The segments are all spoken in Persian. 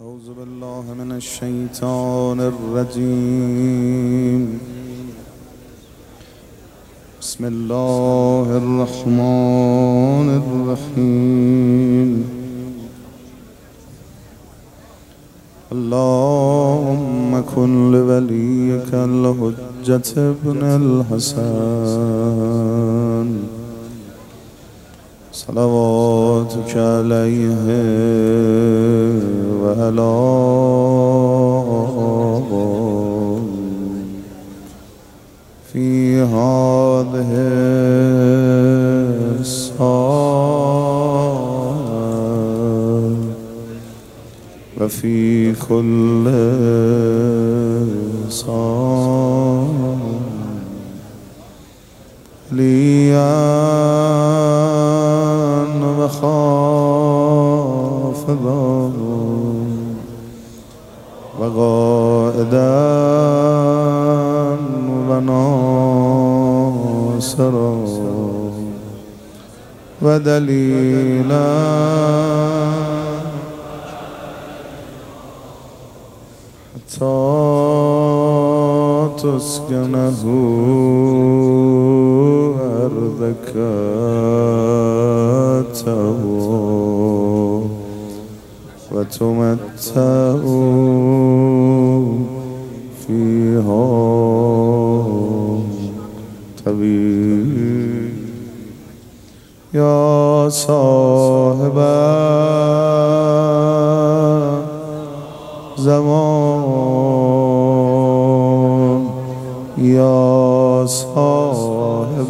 أعوذ بالله من الشيطان الرجيم. بسم الله الرحمن الرحيم. اللهم كن لوليك الحجة ابن الحسن صلواتك عليه وعلى في هذه الساعة وفي كل ساعة ليان وخافضا وقائدا وناصرا ودليلا حتى تسكنه أرضك وتمتع فيها طويل. يا صاحب زمان يا صاحب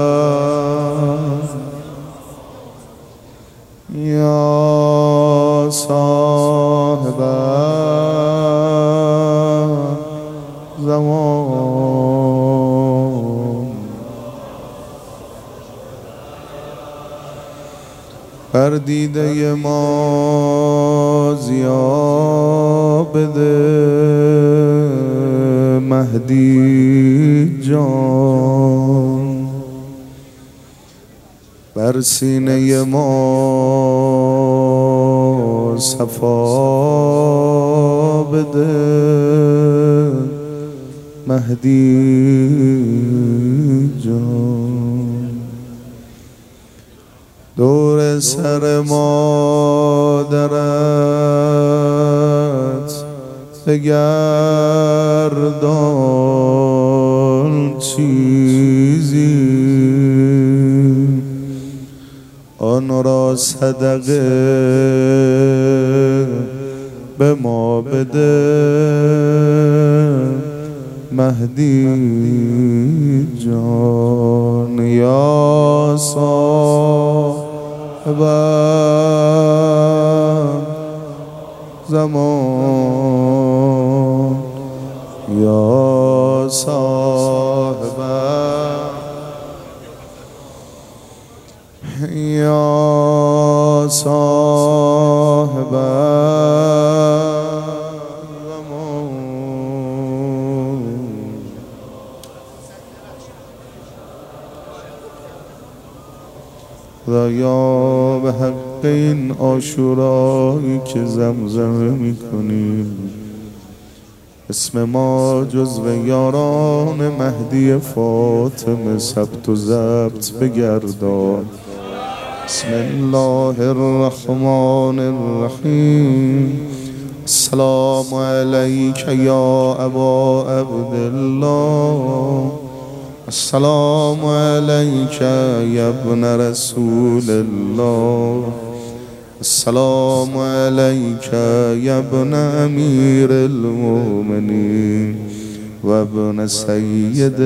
زمان بر دیده ما ضیا بده مهدی جان، بر سینه ما صفا بده مهدی جان. دور سر مادرت بگردان چیزی آن را صدقه به ما بده مهدی جان. یا صاحب زمان یا صاحب یا صاحب زمان. خدایا به حق این عاشورایی که زمزمه میکنیم اسم ما جزو یاران مهدی فاطمه ثبت و ضبط بگردان. بسم الله الرحمن الرحیم. السلام علیک یا ابا عبدالله، السلام علیک یا ابن رسول الله، السلام علیک یا ابن امیر المؤمنین و ابن سید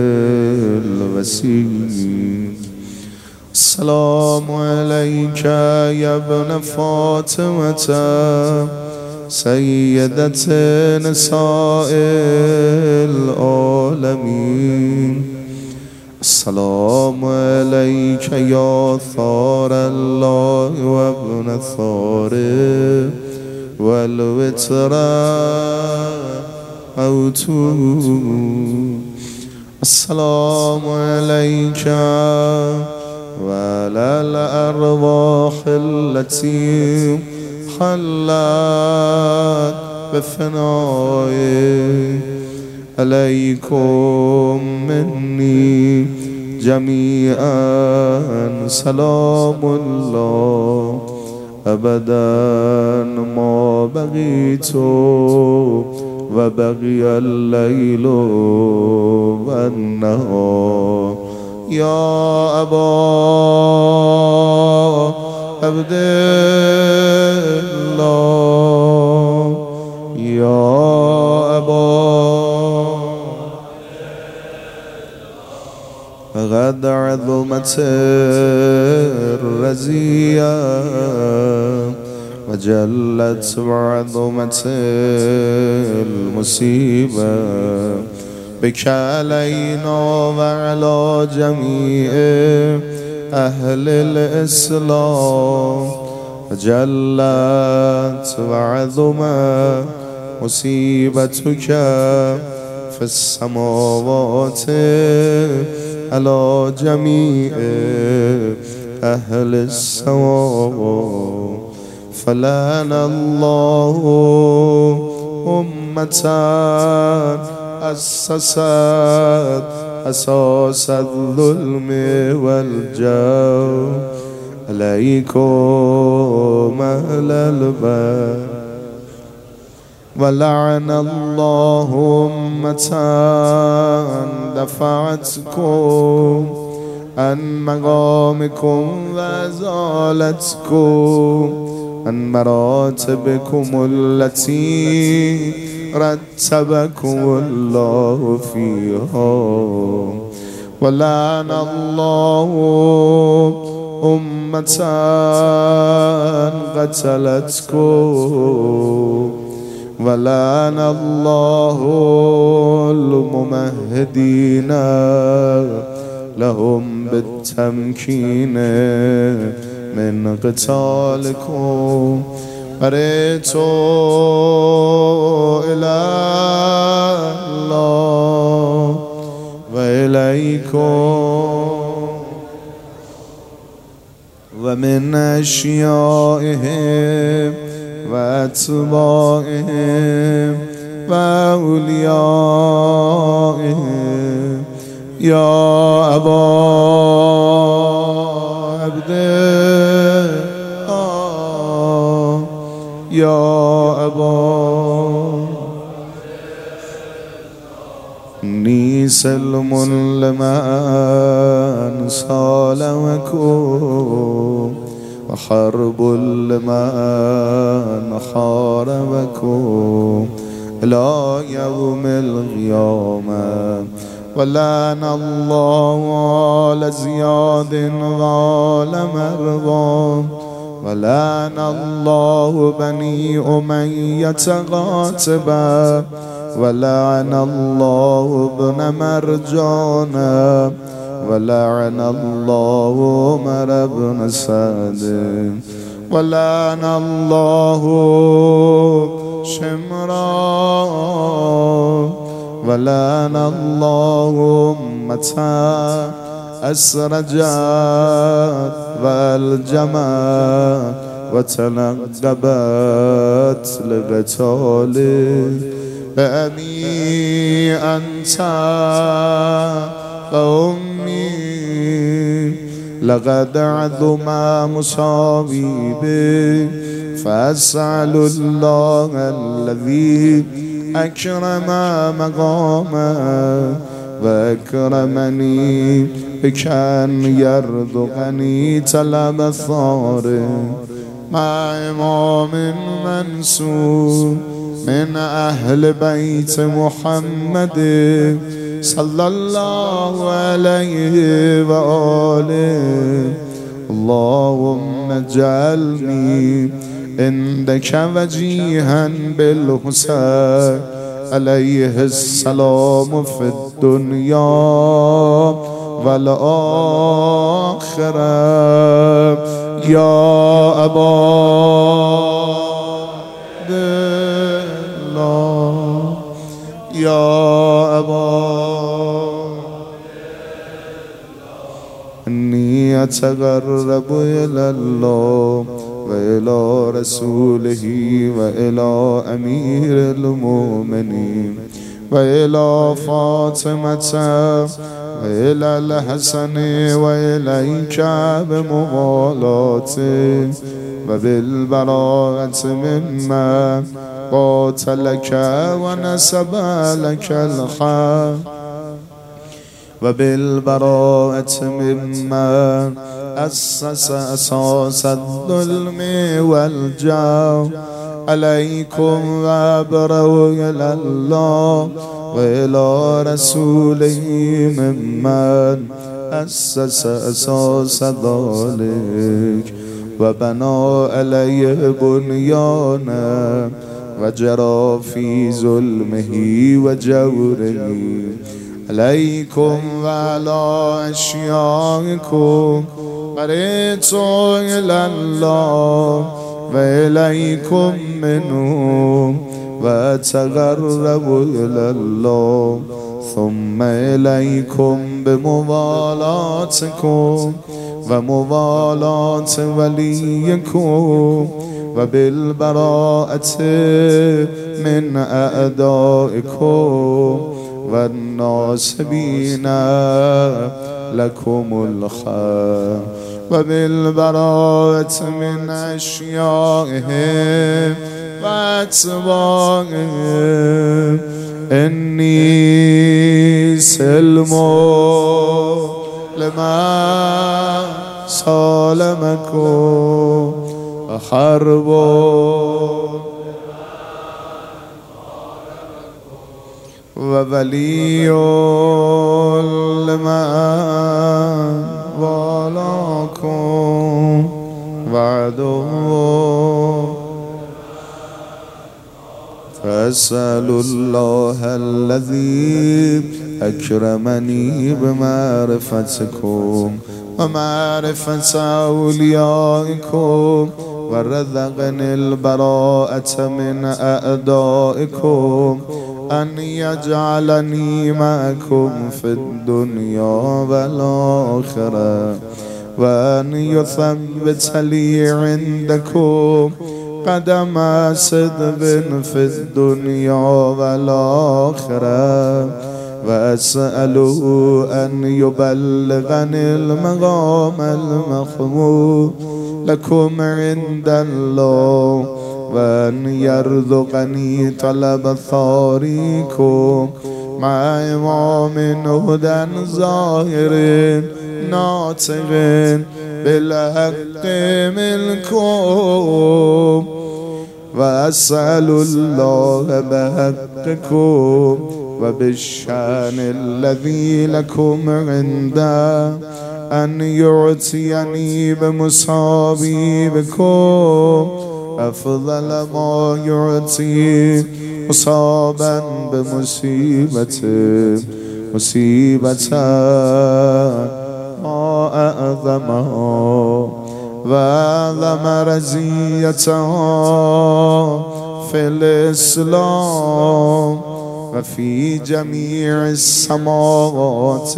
الوصیین. السلام علیک یا ابن فاطمة سیدت نساء العالمین. السلام علیک یا ثار الله و ابن ثار والوتر موتو. السلام علیک و علی الارواح التي خلت بفنائه عليكم مني جميعا سلام الله أبدا ما بقيت وبقي الليل والنهار يا أبا عبد الله يا أبا قد عظمت الرزية وجلت وعظمت المصيبة بك علينا وعلى جميع أهل الإسلام وجلت وعظمت مصيبتك في السماوات على جميع أهل السماء فلعن الله أمة أسست أساس الظلم والجور عليكم أهل البيت ولعن الله أمة دفعتكم عن مقامكم وأزالتكم عن مراتبكم التي رتبكم الله فيها ولعن الله أمة قتلتكم ولعن الله الممهدين لهم بالتمكين من قتالكم بريت إلى الله وإليكم ومن أشيائهم وأتباعهم وأوليائهم يا أبا عبد الله يا أبا إني سلم لمن صالمكم وحرب لمن حاربكم إلى يوم القيامة ولعن الله آل زياد وآل مروان ولعن الله بني أمية قاتبا ولعن الله ابن مرجانا ولعن الله عمر بن سعد ولعن الله شمرا ولعن الله أمة أسرجت والجمعت وتنقبت لقتاله بأبي أنت وأمي لقد عظم مصابي فأسأل الله الذي أكرم مقامه وأكرمني بك أن يرزقني طلب ثاره مع إمام منصور من أهل بيت محمد صلى الله عليه وآله اللهم اجعلني عندك وجيها بالحسين عليه السلام في الدنيا والآخرة يا أبا الله يا أبا إني أتقرب إلى الله وإلى رسوله وإلى أمير المؤمنين وإلى فاطمة وإلى الحسن وإليك بموالاته وبالبراءة مما قاتلك ونسب لك الحق وبالبراءة مما أسس أساس الظلم والجور عليكم وأبروا إلى الله وإلى رسوله ممن أسس أساس ذلك وبنى عليه بنيانا وجرى في ظلمه وجوره عليكم وعلى أشيائكم برئت إلى الله وإليكم منه وأتقرب إلى الله ثم إليكم بموالاتكم وموالاة وليكم وبالبراءة من أعدائكم والناصبين لكم الخير وبالبراءة من أشيائهم وأتباعهم إني سلم لما سالمكم وحرب وولي لمن والاكم وعدو فأسأل الله الذي أكرمني بمعرفتكم ومعرفة أوليائكم ورزقني البراءة من أعدائكم أن يجعلني معكم في الدنيا والآخرة وأن يثبت لي عندكم قدم صدق في الدنيا والآخرة وأسأله أن يبلغني المقام المحمود لكم عند الله وأن يرزقني طلب ثاريكم مع إمام هدى ظاهر ناطق بالحق منكم وأسأل الله بحقكم وبالشأن الذي لكم عنده أن يعطيني بمصابيبكم أفضل ما يعطي مصابا بمصيبته مصيبة ما أعظمها وأعظم رزيتها في الإسلام وفي جميع السماوات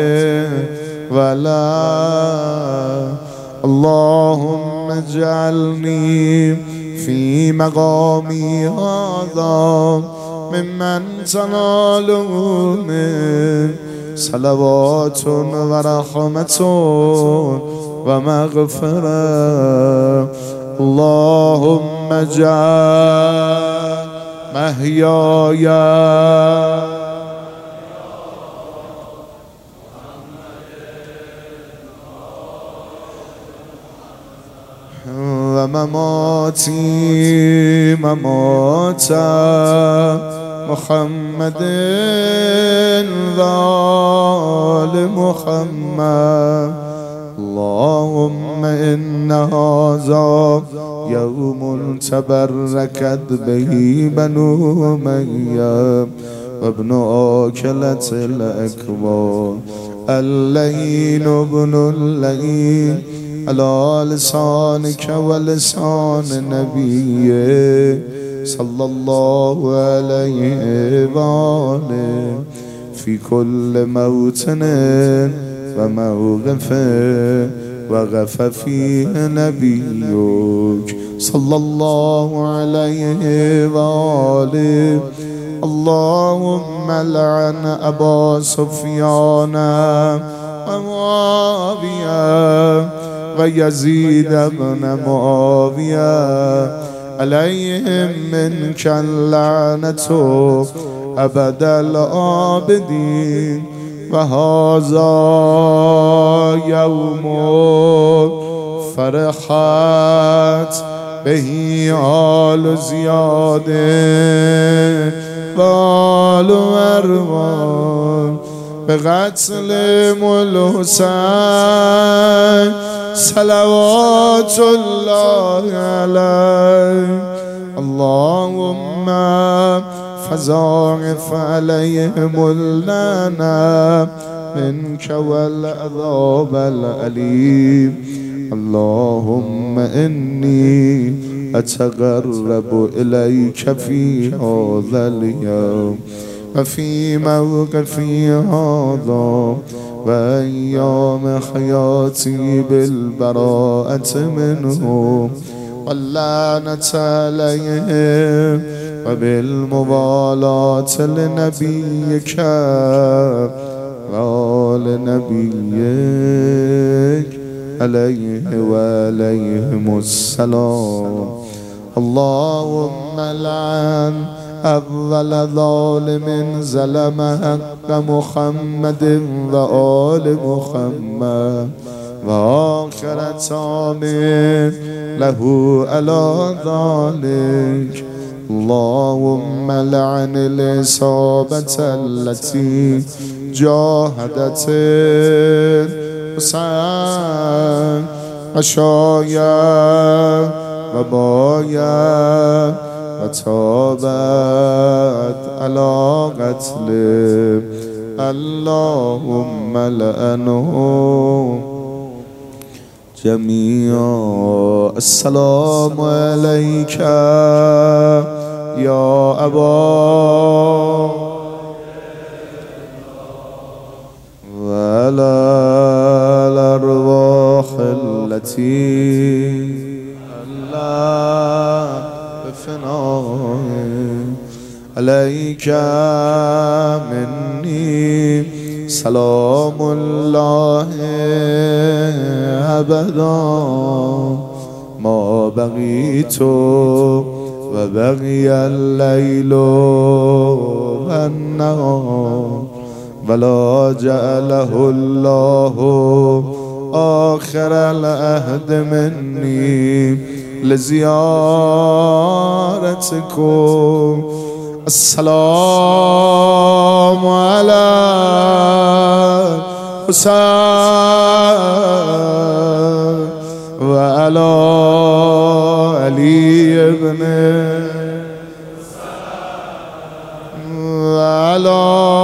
والأرض. اللهم اجعلني في مقامي هذا ممن تناله من صلوات ورحمة ومغفرة. اللهم اجعل محياي ومماتي ممات محمد وآل محمد. اللهم إن هذا يوم تبركت به بنو أمية وابن آكلة الأكبر اللين ابن اللين على لسانك ولسان نبيك صلى الله عليه وآله في كل موطن وموقف وقف فيه نبيك صلى الله عليه وآله. اللهم لعن أبا سفيان ومعاوية ويزيد بن معاوية عليهم منك اللعنة أبد الآبدين. وهذا يوم فرحت به آل زياد وآل مروان بقتل الحسين صلوات الله عليه. اللهم فضاعف عليهم اللعنة منك والعذاب الأليم. اللهم إني أتقرب إليك في هذا اليوم وفي موقفي هذا وأيام حياتي بالبراءة منه واللعنة عليهم وبالموالاة لنبيك وآل نبيك عليه وعليهم السلام. اللهم لعن أول ظالم ظلم حق محمد وآل محمد وآخر تامن له على ذلك. اللهم لعن الإصابة التي جاهدت الحسين وشايا وبايا وتابت على قتله. اللهم لعنهم جميعا. السلام عليك يا أبا وعلى الأرواح التي الله بفنائه عليك مني سلام الله أبدا ما بقيت وبقي الليل والنهار ولا جعله الله آخر العهد مني لزيارتكم. السلام على حسين وعلى علي بن وعلى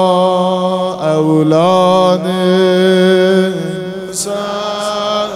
أولاد حسين.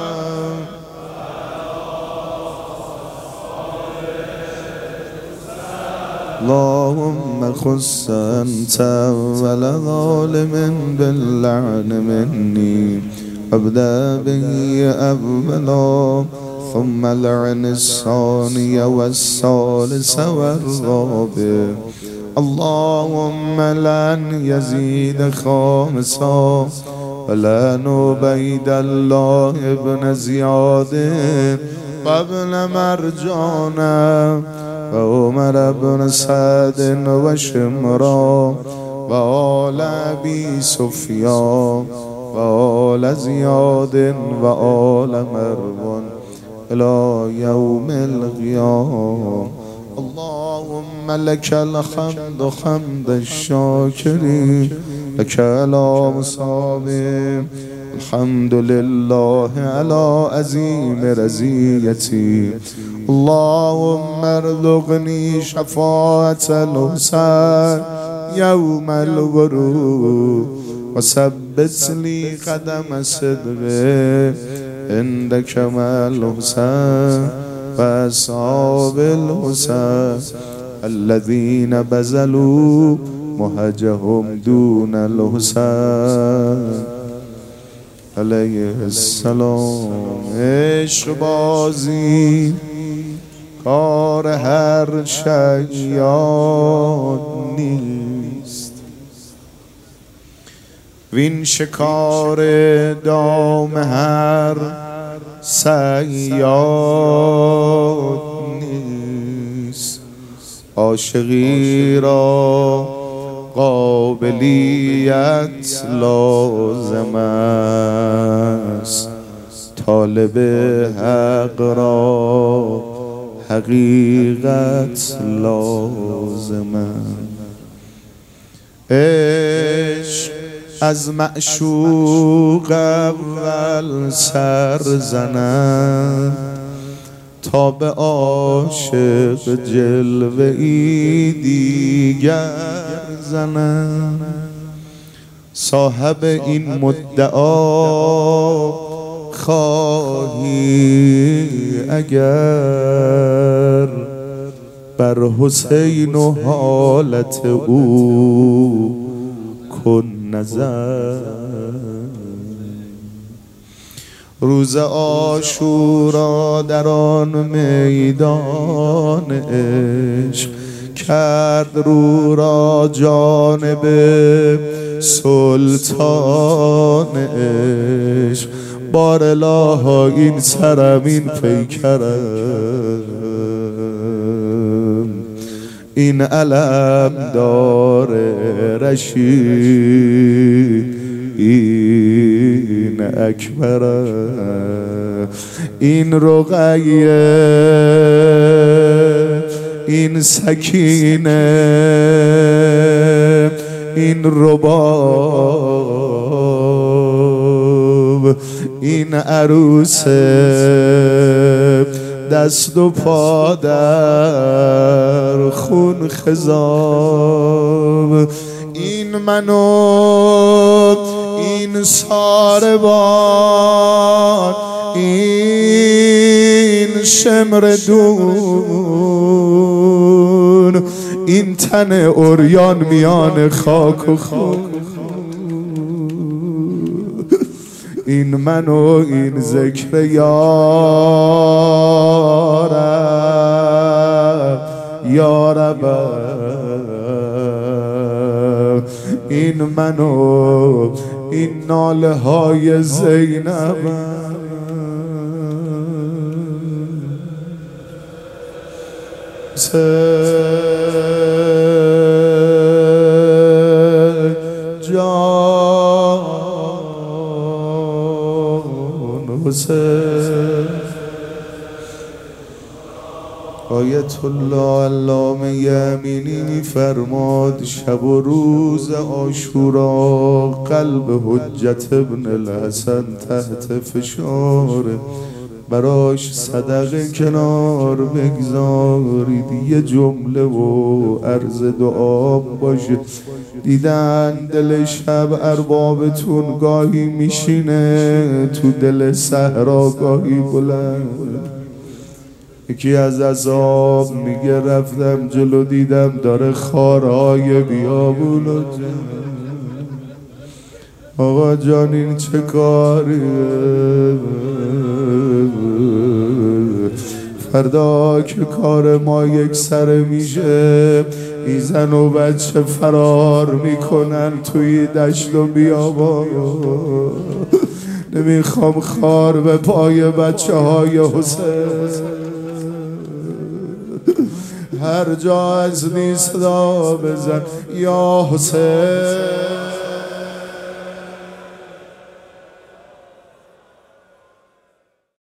اللهم خص أنت ولا ظالم باللعن مني وابدأ به أولا ثم لعن الثاني والثالث والرابع. اللهم لعن يزيد خامسا ولعن عبيد الله بن زياد وابن مرجان وعمر بن سعد وشمرا وآل أبي سفيان وآل زياد وآل مروان إلى يوم القيامة. اللهم لك الحمد حمد الشاكرين لك الأمصاب. الحمد لله على عظيم رزيتي. اللهم ارزقني شفاعة الحسين يوم الغروب وثبت لي قدم صدق عندك مع الحسين وأصحاب الحسين الذين بذلوا مهجهم دون الحسين. علیه السلام. عشق بازی کار هر شیاد نیست، وین شکار دام هر صیاد نیست. عاشقی را قابلیت لازم است، طالب حق را حقیقت لازم است. عشق از معشوق اول سر زند، تا به عاشق جلوه ای دیگر زند. صاحب این مدعا خواهی اگر، بر حسین و حالت او کن نظر. روز عاشورا در آن میدان عشق، کرد رو را جانب سلطان عشق. بار الها این سرم این پیکرم، این علم دار رشید این اکبرم. این رقیه این سکینه این رباب، این عروس دست و پا در خون خضاب. این منو این ساربان این شمر دون، این تن عریان میان خاک و خون. این من و این ذکر یارب یارب. این من و این ناله های زینب. جان حسین. آیت الله علامه یمینی می‌فرماد شب و روز عاشورا قلب حجت ابن الحسن تحت فشار، براش صدقه کنار بگذارید. یه جمله و عرض دعا باشه. دیدن دل شب اربابتون گاهی میشینه تو دل صحرا گاهی بلند. یکی از عذاب میگه رفتم جلو دیدم داره خارهای بیابون و آقا جان این چه کاریه؟ فردا که کار ما یک سره میشه، این زن و بچه فرار میکنن توی دشت و بیابان. نمیخوام خار به پای بچه های حسین. هر جا از صدا بزن یا حسین.